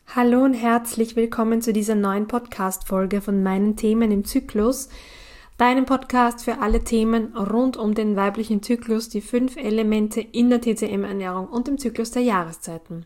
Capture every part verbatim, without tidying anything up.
Hallo und herzlich willkommen zu dieser neuen Podcast-Folge von meinen Themen im Zyklus, deinem Podcast für alle Themen rund um den weiblichen Zyklus, die fünf Elemente in der T C M-Ernährung und im Zyklus der Jahreszeiten.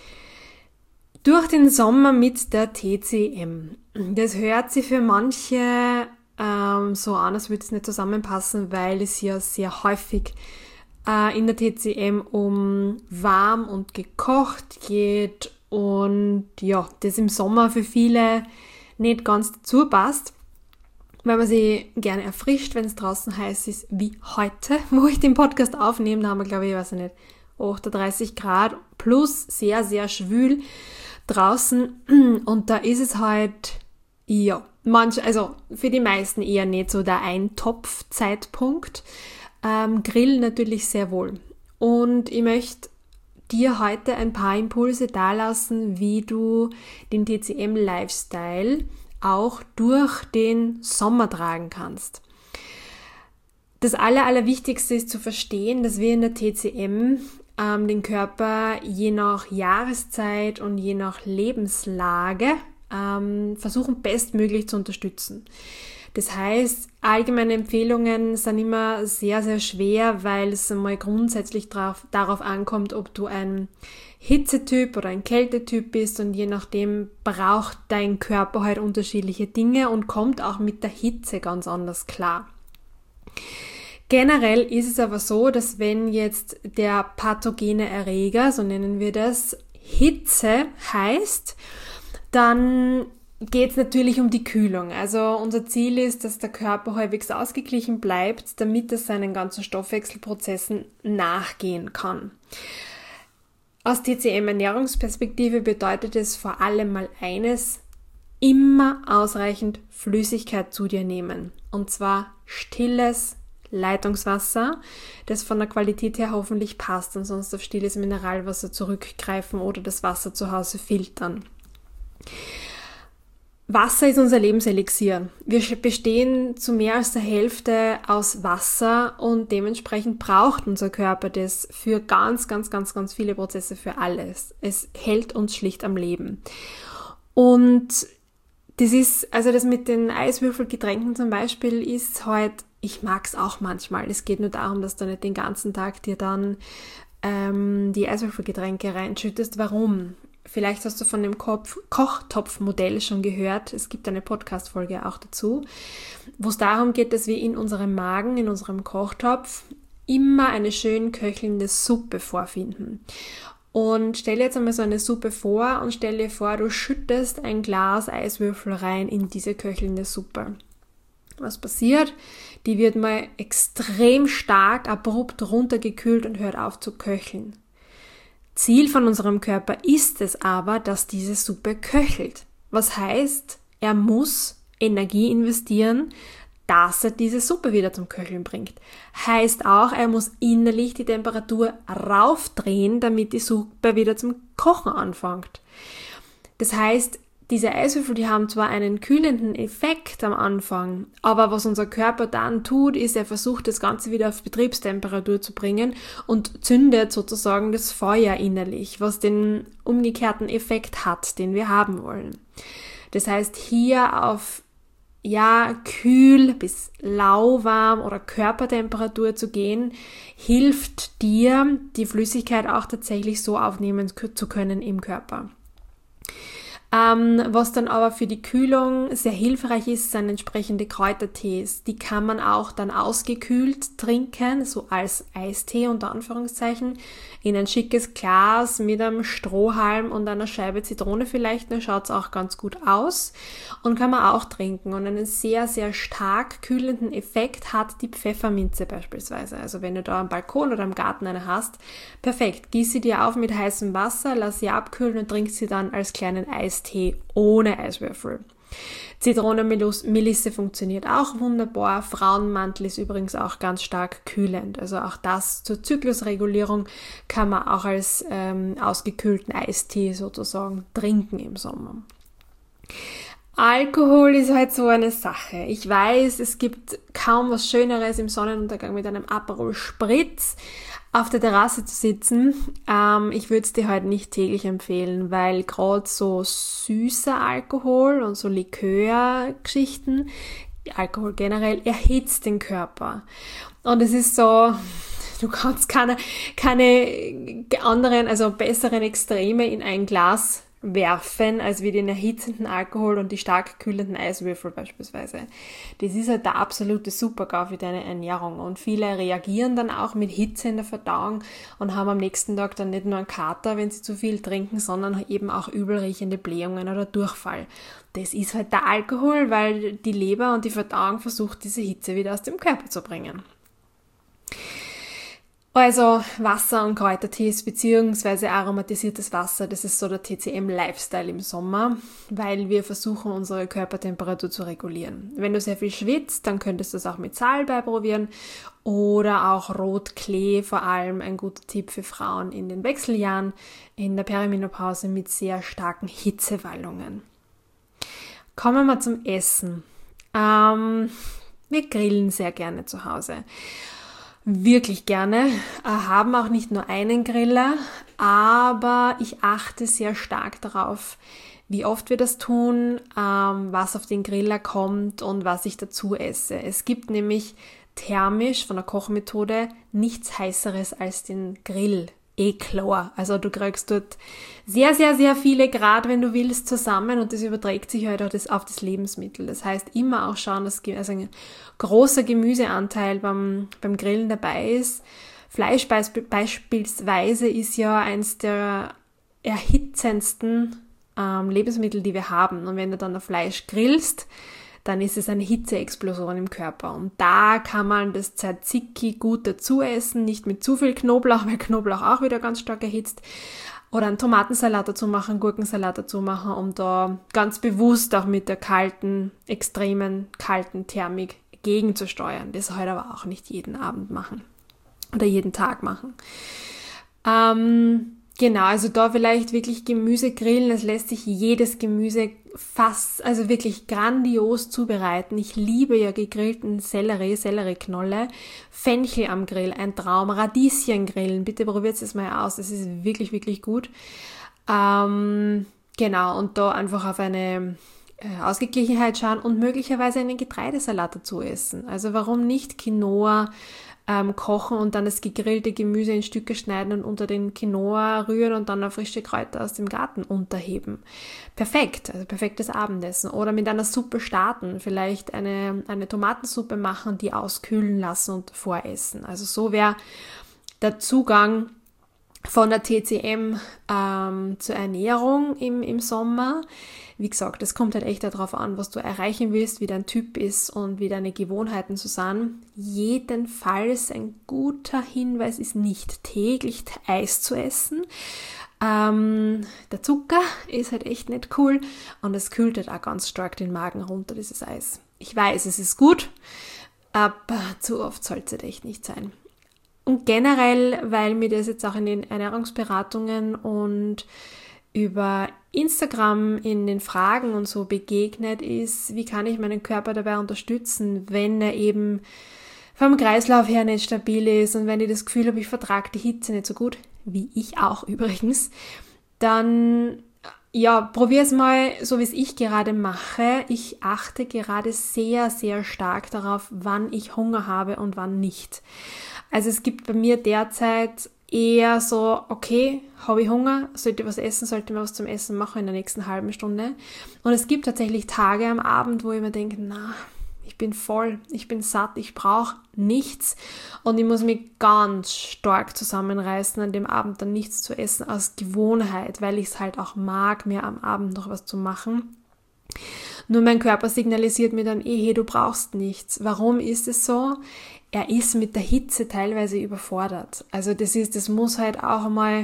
Durch den Sommer mit der T C M. Das hört sich für manche ähm, so an, als würde es nicht zusammenpassen, weil es ja sehr häufig äh, in der T C M um warm und gekocht geht und ja, das im Sommer für viele nicht ganz dazu passt, weil man sich gerne erfrischt, wenn es draußen heiß ist, wie heute, wo ich den Podcast aufnehme. Da haben wir, glaube ich, weiß ich nicht, achtunddreißig Grad plus sehr, sehr schwül draußen. Und da ist es halt, ja, manch, also für die meisten eher nicht so der Eintopf-Zeitpunkt. Ähm, Grillen natürlich sehr wohl. Und ich möchte dir heute ein paar Impulse dalassen, wie du den T C M-Lifestyle auch durch den Sommer tragen kannst. Das Aller, Allerwichtigste ist zu verstehen, dass wir in der T C M ähm, den Körper je nach Jahreszeit und je nach Lebenslage ähm, versuchen bestmöglich zu unterstützen. Das heißt, allgemeine Empfehlungen sind immer sehr, sehr schwer, weil es einmal grundsätzlich drauf, darauf ankommt, ob du ein Hitzetyp oder ein Kältetyp bist, und je nachdem braucht dein Körper halt unterschiedliche Dinge und kommt auch mit der Hitze ganz anders klar. Generell ist es aber so, dass wenn jetzt der pathogene Erreger, so nennen wir das, Hitze heißt, dann geht es natürlich um die Kühlung. Also unser Ziel ist, dass der Körper halbwegs ausgeglichen bleibt, damit er seinen ganzen Stoffwechselprozessen nachgehen kann. Aus T C M-Ernährungsperspektive bedeutet es vor allem mal eines: immer ausreichend Flüssigkeit zu dir nehmen. Und zwar stilles Leitungswasser, das von der Qualität her hoffentlich passt, und sonst auf stilles Mineralwasser zurückgreifen oder das Wasser zu Hause filtern. Wasser ist unser Lebenselixier. Wir bestehen zu mehr als der Hälfte aus Wasser und dementsprechend braucht unser Körper das für ganz, ganz, ganz, ganz viele Prozesse, für alles. Es hält uns schlicht am Leben. Und das ist, also das mit den Eiswürfelgetränken zum Beispiel ist halt, ich mag es auch manchmal. Es geht nur darum, dass du nicht den ganzen Tag dir dann ähm, die Eiswürfelgetränke reinschüttest. Warum? Vielleicht hast du von dem Kochtopfmodell schon gehört. Es gibt eine Podcast-Folge auch dazu, wo es darum geht, dass wir in unserem Magen, in unserem Kochtopf, immer eine schön köchelnde Suppe vorfinden. Und stell dir jetzt einmal so eine Suppe vor und stell dir vor, du schüttest ein Glas Eiswürfel rein in diese köchelnde Suppe. Was passiert? Die wird mal extrem stark, abrupt runtergekühlt und hört auf zu köcheln. Ziel von unserem Körper ist es aber, dass diese Suppe köchelt. Was heißt, er muss Energie investieren, dass er diese Suppe wieder zum Köcheln bringt. Heißt auch, er muss innerlich die Temperatur raufdrehen, damit die Suppe wieder zum Kochen anfängt. Das heißt, diese Eiswürfel, die haben zwar einen kühlenden Effekt am Anfang, aber was unser Körper dann tut, ist, er versucht, das Ganze wieder auf Betriebstemperatur zu bringen und zündet sozusagen das Feuer innerlich, was den umgekehrten Effekt hat, den wir haben wollen. Das heißt, hier auf ja kühl bis lauwarm oder Körpertemperatur zu gehen, hilft dir, die Flüssigkeit auch tatsächlich so aufnehmen zu können im Körper. Ähm, was dann aber für die Kühlung sehr hilfreich ist, sind entsprechende Kräutertees. Die kann man auch dann ausgekühlt trinken, so als Eistee unter Anführungszeichen, in ein schickes Glas mit einem Strohhalm und einer Scheibe Zitrone vielleicht. Dann schaut es auch ganz gut aus und kann man auch trinken. Und einen sehr, sehr stark kühlenden Effekt hat die Pfefferminze beispielsweise. Also wenn du da am Balkon oder im Garten eine hast, perfekt. Gieß sie dir auf mit heißem Wasser, lass sie abkühlen und trink sie dann als kleinen Eistee. Tee ohne Eiswürfel. Zitronenmelisse funktioniert auch wunderbar. Frauenmantel ist übrigens auch ganz stark kühlend. Also auch das zur Zyklusregulierung kann man auch als ähm, ausgekühlten Eistee sozusagen trinken im Sommer. Alkohol ist halt so eine Sache. Ich weiß, es gibt kaum was Schöneres im Sonnenuntergang mit einem Aperol Spritz, auf der Terrasse zu sitzen. Ähm, ich würde es dir heute nicht täglich empfehlen, weil gerade so süßer Alkohol und so Likörgeschichten, Alkohol generell, erhitzt den Körper. Und es ist so, du kannst keine, keine anderen, also besseren Extreme in ein Glas werfen, als wie den erhitzenden Alkohol und die stark kühlenden Eiswürfel beispielsweise. Das ist halt der absolute Super-GAU für deine Ernährung und viele reagieren dann auch mit Hitze in der Verdauung und haben am nächsten Tag dann nicht nur einen Kater, wenn sie zu viel trinken, sondern eben auch übelriechende Blähungen oder Durchfall. Das ist halt der Alkohol, weil die Leber und die Verdauung versucht, diese Hitze wieder aus dem Körper zu bringen. Also Wasser und Kräutertees bzw. aromatisiertes Wasser, das ist so der T C M-Lifestyle im Sommer, weil wir versuchen, unsere Körpertemperatur zu regulieren. Wenn du sehr viel schwitzt, dann könntest du es auch mit Salbei probieren oder auch Rotklee, vor allem ein guter Tipp für Frauen in den Wechseljahren, in der Perimenopause mit sehr starken Hitzewallungen. Kommen wir zum Essen. Ähm, wir grillen sehr gerne zu Hause. Wirklich gerne, haben auch nicht nur einen Griller, aber ich achte sehr stark darauf, wie oft wir das tun, was auf den Griller kommt und was ich dazu esse. Es gibt nämlich thermisch von der Kochmethode nichts Heißeres als den Grill. Eh klar. Also du kriegst dort sehr, sehr, sehr viele Grad, wenn du willst, zusammen und das überträgt sich halt auch das, auf das Lebensmittel. Das heißt, immer auch schauen, dass also ein großer Gemüseanteil beim, beim Grillen dabei ist. Fleisch beispielsweise ist ja eins der erhitzendsten ähm, Lebensmittel, die wir haben. Und wenn du dann auf Fleisch grillst, dann ist es eine Hitzeexplosion im Körper. Und da kann man das Tzatziki gut dazu essen, nicht mit zu viel Knoblauch, weil Knoblauch auch wieder ganz stark erhitzt. Oder einen Tomatensalat dazu machen, Gurkensalat dazu machen, um da ganz bewusst auch mit der kalten, extremen, kalten Thermik gegenzusteuern. Das halt aber auch nicht jeden Abend machen oder jeden Tag machen. Ähm... Genau, also da vielleicht wirklich Gemüse grillen, es lässt sich jedes Gemüse fast, also wirklich grandios zubereiten. Ich liebe ja gegrillten Sellerie, Sellerieknolle, Fenchel am Grill, ein Traum, Radieschen grillen, bitte probiert es mal aus, das ist wirklich, wirklich gut. Ähm, genau, und da einfach auf eine äh, Ausgeglichenheit schauen und möglicherweise einen Getreidesalat dazu essen. Also warum nicht Quinoa Ähm, kochen und dann das gegrillte Gemüse in Stücke schneiden und unter den Quinoa rühren und dann noch frische Kräuter aus dem Garten unterheben. Perfekt, also perfektes Abendessen. Oder mit einer Suppe starten, vielleicht eine, eine Tomatensuppe machen, die auskühlen lassen und voressen. Also so wäre der Zugang von der T C M ähm, zur Ernährung im, im Sommer. Wie gesagt, es kommt halt echt darauf an, was du erreichen willst, wie dein Typ ist und wie deine Gewohnheiten so sind. Jedenfalls ein guter Hinweis ist nicht täglich Eis zu essen. Ähm, der Zucker ist halt echt nicht cool und es kühlt halt auch ganz stark den Magen runter, dieses Eis. Ich weiß, es ist gut, aber zu oft soll es halt echt nicht sein. Und generell, weil mir das jetzt auch in den Ernährungsberatungen und über Instagram in den Fragen und so begegnet ist, wie kann ich meinen Körper dabei unterstützen, wenn er eben vom Kreislauf her nicht stabil ist und wenn ich das Gefühl habe, ich vertrage die Hitze nicht so gut, wie ich auch übrigens, dann ja, probier es mal so, wie es ich gerade mache. Ich achte gerade sehr, sehr stark darauf, wann ich Hunger habe und wann nicht. Also es gibt bei mir derzeit eher so, okay, habe ich Hunger, sollte ich was essen, sollte ich mir was zum Essen machen in der nächsten halben Stunde. Und es gibt tatsächlich Tage am Abend, wo ich mir denke, na, ich bin voll, ich bin satt, ich brauche nichts und ich muss mich ganz stark zusammenreißen, an dem Abend dann nichts zu essen aus Gewohnheit, weil ich es halt auch mag, mir am Abend noch was zu machen. Nur mein Körper signalisiert mir dann eh, hey, du brauchst nichts. Warum ist es so? Er ist mit der Hitze teilweise überfordert. Also das ist, das muss halt auch einmal,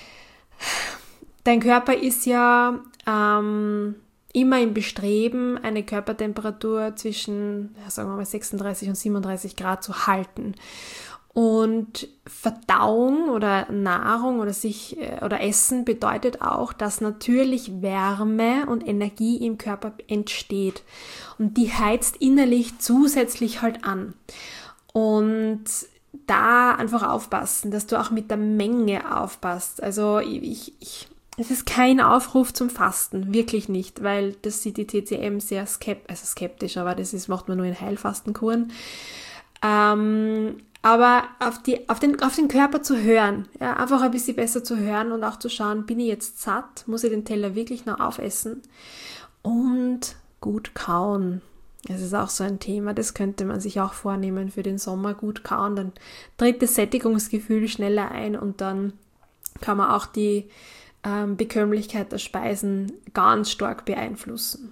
dein Körper ist ja ähm, immer im Bestreben, eine Körpertemperatur zwischen, ja, sagen wir mal, sechsunddreißig und siebenunddreißig Grad zu halten. Und Verdauung oder Nahrung oder sich oder Essen bedeutet auch, dass natürlich Wärme und Energie im Körper entsteht. Und die heizt innerlich zusätzlich halt an. Und da einfach aufpassen, dass du auch mit der Menge aufpasst. Also ich, ich, es ist kein Aufruf zum Fasten, wirklich nicht, weil das sieht die T C M sehr skep- also skeptisch, aber das ist, macht man nur in Heilfastenkuren. Ähm, aber auf, die, auf, den, auf den Körper zu hören, ja, einfach ein bisschen besser zu hören und auch zu schauen, bin ich jetzt satt, muss ich den Teller wirklich noch aufessen und gut kauen. Das ist auch so ein Thema, das könnte man sich auch vornehmen für den Sommer, gut kauen, dann tritt das Sättigungsgefühl schneller ein und dann kann man auch die ähm, Bekömmlichkeit der Speisen ganz stark beeinflussen.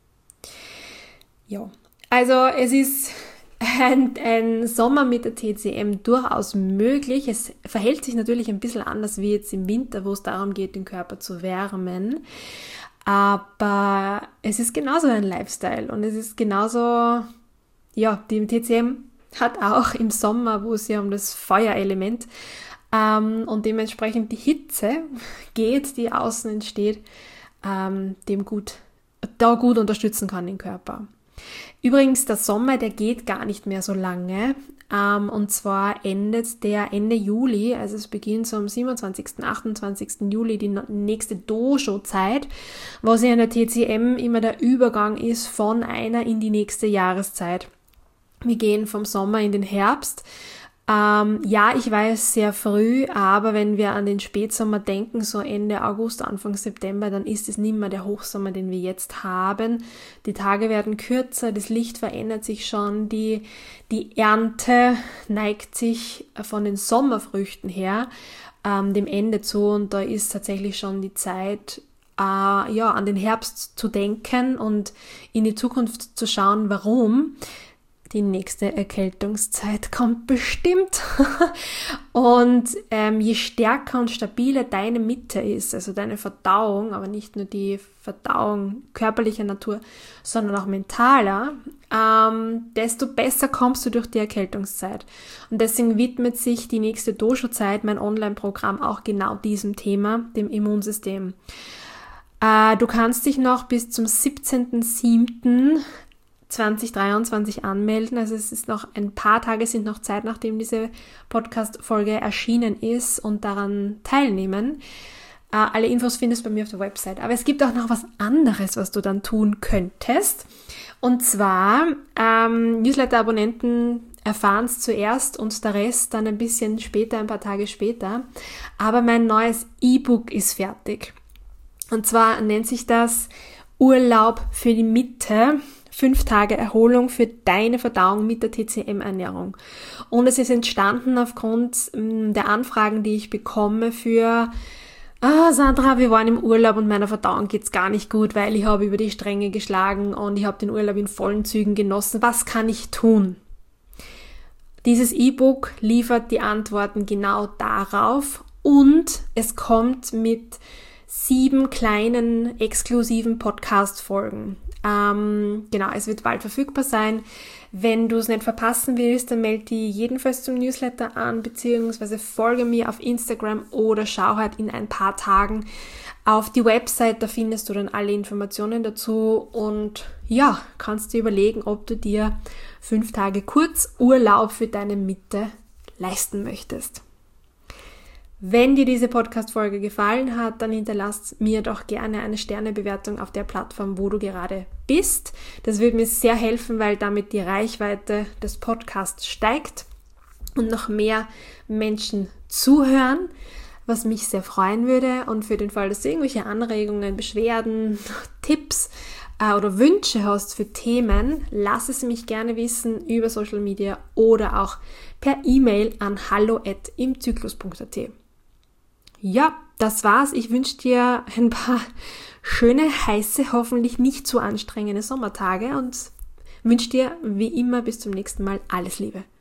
Ja, also es ist ein, ein Sommer mit der T C M durchaus möglich. Es verhält sich natürlich ein bisschen anders wie jetzt im Winter, wo es darum geht, den Körper zu wärmen. Aber es ist genauso ein Lifestyle und es ist genauso, ja, die T C M hat auch im Sommer, wo es ja um das Feuerelement ähm, und dementsprechend die Hitze geht, die außen entsteht, ähm, dem gut, da gut unterstützen kann, den Körper. Übrigens, der Sommer, der geht gar nicht mehr so lange. Ähm, und zwar endet der Ende Juli, also es beginnt so am siebenundzwanzigsten, achtundzwanzigsten Juli die nächste Dojo-Zeit, was ja in der T C M immer der Übergang ist von einer in die nächste Jahreszeit. Wir gehen vom Sommer in den Herbst. Ähm, ja, ich weiß, sehr früh, aber wenn wir an den Spätsommer denken, so Ende August, Anfang September, dann ist es nicht mehr der Hochsommer, den wir jetzt haben. Die Tage werden kürzer, das Licht verändert sich schon, die, die Ernte neigt sich von den Sommerfrüchten her ähm, dem Ende zu und da ist tatsächlich schon die Zeit, äh, ja, an den Herbst zu denken und in die Zukunft zu schauen, warum. Die nächste Erkältungszeit kommt bestimmt. Und ähm, je stärker und stabiler deine Mitte ist, also deine Verdauung, aber nicht nur die Verdauung körperlicher Natur, sondern auch mentaler, ähm, desto besser kommst du durch die Erkältungszeit. Und deswegen widmet sich die nächste Dojo-Zeit, mein Online-Programm, auch genau diesem Thema, dem Immunsystem. Äh, du kannst dich noch bis zum siebzehnten siebten zweitausenddreiundzwanzig anmelden, also es ist noch ein paar Tage, sind noch Zeit, nachdem diese Podcast-Folge erschienen ist und daran teilnehmen. Äh, alle Infos findest du bei mir auf der Website. Aber es gibt auch noch was anderes, was du dann tun könntest. Und zwar ähm, Newsletter-Abonnenten erfahren es zuerst und der Rest dann ein bisschen später, ein paar Tage später. Aber mein neues E-Book ist fertig. Und zwar nennt sich das Urlaub für die Mitte. Fünf Tage Erholung für deine Verdauung mit der T C M-Ernährung. Und es ist entstanden aufgrund der Anfragen, die ich bekomme für ah, Sandra, wir waren im Urlaub und meiner Verdauung geht's gar nicht gut, weil ich habe über die Stränge geschlagen und ich habe den Urlaub in vollen Zügen genossen. Was kann ich tun? Dieses E-Book liefert die Antworten genau darauf und es kommt mit sieben kleinen exklusiven Podcast-Folgen. Ähm, genau, es wird bald verfügbar sein. Wenn du es nicht verpassen willst, dann melde dich jedenfalls zum Newsletter an, beziehungsweise folge mir auf Instagram oder schau halt in ein paar Tagen auf die Website, da findest du dann alle Informationen dazu und ja, kannst dir überlegen, ob du dir fünf Tage Kurzurlaub für deine Mitte leisten möchtest. Wenn dir diese Podcast-Folge gefallen hat, dann hinterlass mir doch gerne eine Sternebewertung auf der Plattform, wo du gerade bist. Das würde mir sehr helfen, weil damit die Reichweite des Podcasts steigt und noch mehr Menschen zuhören, was mich sehr freuen würde. Und für den Fall, dass du irgendwelche Anregungen, Beschwerden, Tipps äh, oder Wünsche hast für Themen, lass es mich gerne wissen über Social Media oder auch per E-Mail an hallo at imzyklus punkt a t. Ja, das war's. Ich wünsche dir ein paar schöne, heiße, hoffentlich nicht zu anstrengende Sommertage und wünsche dir wie immer bis zum nächsten Mal alles Liebe.